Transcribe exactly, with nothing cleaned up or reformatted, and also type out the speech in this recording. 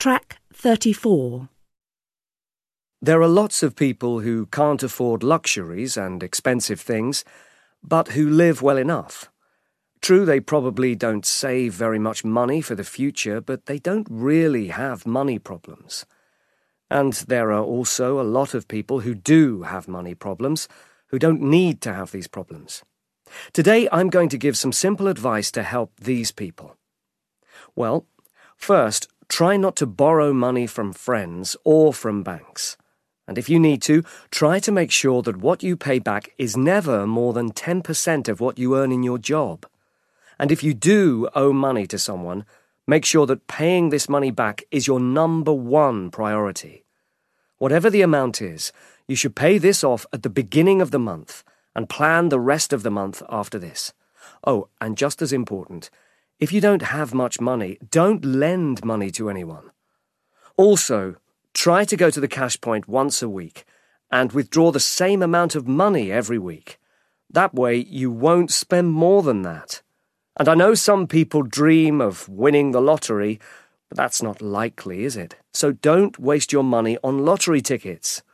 Track thirty-four. There are lots of people who can't afford luxuries and expensive things, but who live well enough. True, they probably don't save very much money for the future, but they don't really have money problems. And there are also a lot of people who do have money problems, who don't need to have these problems. Today I'm going to give some simple advice to help these people. Well, first, try not to borrow money from friends or from banks. And if you need to, try to make sure that what you pay back is never more than ten percent of what you earn in your job. And if you do owe money to someone, make sure that paying this money back is your number one priority. Whatever the amount is, you should pay this off at the beginning of the month and plan the rest of the month after this. Oh, and just as important, if you don't have much money, don't lend money to anyone. Also, try to go to the cash point once a week and withdraw the same amount of money every week. That way, you won't spend more than that. And I know some people dream of winning the lottery, but that's not likely, is it? So don't waste your money on lottery tickets.